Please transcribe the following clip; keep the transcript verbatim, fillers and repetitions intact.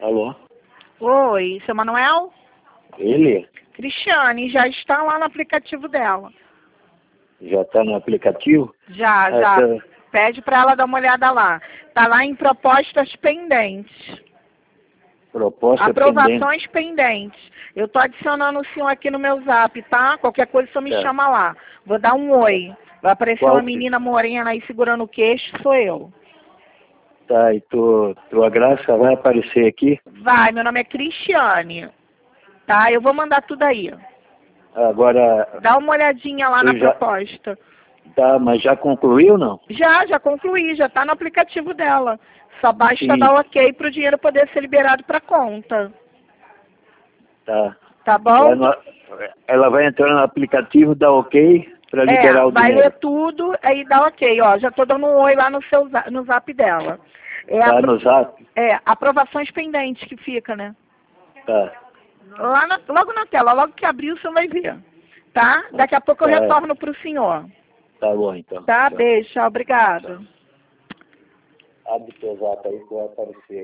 Alô? Oi, seu Manuel? Ele? Cristiane, já está lá no aplicativo dela. Já está no aplicativo? Já, Ah, já. tá. Pede para ela dar uma olhada lá. Tá lá em propostas pendentes. Proposta Aprovações pendentes. Eu tô adicionando o senhor aqui no meu zap, tá? Qualquer coisa o senhor me Tá. chama lá. Vou dar um oi. Vai aparecer Qual uma que- menina morena aí segurando o queixo, sou eu. Tá, e tu, tua graça vai aparecer aqui? Vai, meu nome é Cristiane. Tá? Eu vou mandar tudo aí. Agora, Dá uma olhadinha lá Tu na já- proposta. tá, mas já concluiu não? Já, já concluí, já tá no aplicativo dela. Só basta Sim. dar o ok para o dinheiro poder ser liberado para conta. Tá. Tá Vai bom? no- ela vai entrar no aplicativo, dar ok para liberar É, o vai dinheiro. ler tudo, aí dá ok, ó. Já tô dando um oi lá no seu za- no zap dela. É, Tá apro- no zap? é aprovações pendentes que fica, né? Tá. Lá na- logo na tela, logo que abrir, o senhor vai ver. Tá? Daqui a pouco eu Tá. retorno pro senhor. Tá bom então. Tá? Tchau. Beijo, tchau, obrigado. Abre teu zap aí que vai aparecer.